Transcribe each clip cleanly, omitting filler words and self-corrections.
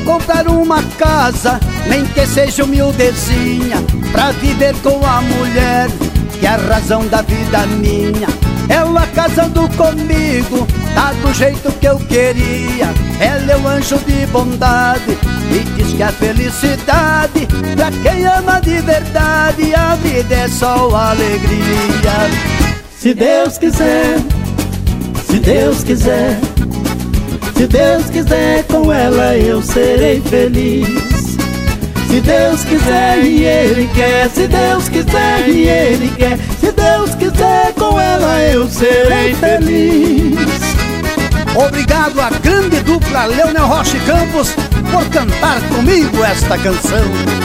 comprar uma casa, nem que seja humildezinha, pra viver com a mulher que é a razão da vida minha. Ela casando comigo, tá do jeito que eu queria. Ela é um anjo de bondade e diz que a felicidade, pra quem ama de verdade, a vida é só alegria. Se Deus quiser, se Deus quiser, se Deus quiser, com ela eu serei feliz. Se Deus quiser e Ele quer, se Deus quiser e Ele quer, se Deus quiser, com ela eu serei feliz. Obrigado à grande dupla Leonel Rocha e Campos por cantar comigo esta canção.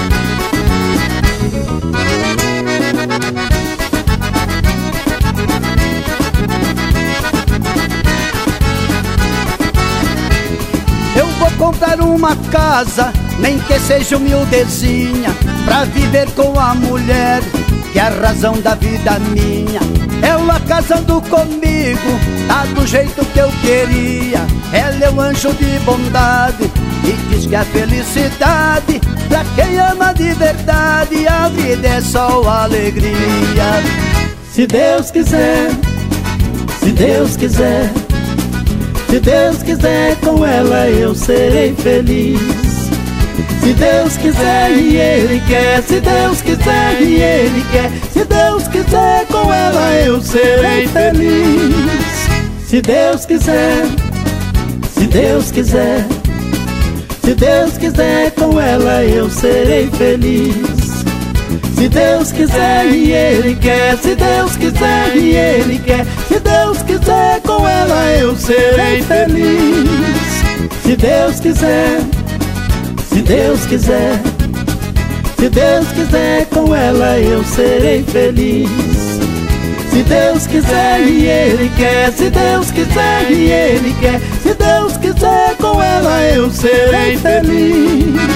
Eu vou comprar uma casa, nem que seja humildezinha, pra viver com a mulher que é a razão da vida minha. Ela casando comigo, tá do jeito que eu queria. Ela é um anjo de bondade e diz que a felicidade, pra quem ama de verdade, a vida é só alegria. Se Deus quiser, se Deus quiser, se Deus quiser, com ela eu serei feliz. Se Deus quiser e Ele quer, se Deus quiser e Ele quer, se Deus quiser, com ela eu serei feliz. Se Deus quiser, se Deus quiser, se Deus quiser, com ela eu serei feliz. Se Deus quiser e Ele quer, se Deus quiser e Ele quer, se Deus quiser, com ela eu serei feliz. Se Deus quiser, se Deus quiser, se Deus quiser, com ela eu serei feliz. Se Deus quiser e Ele quer, se Deus quiser e Ele quer, se Deus quiser, com ela eu serei feliz.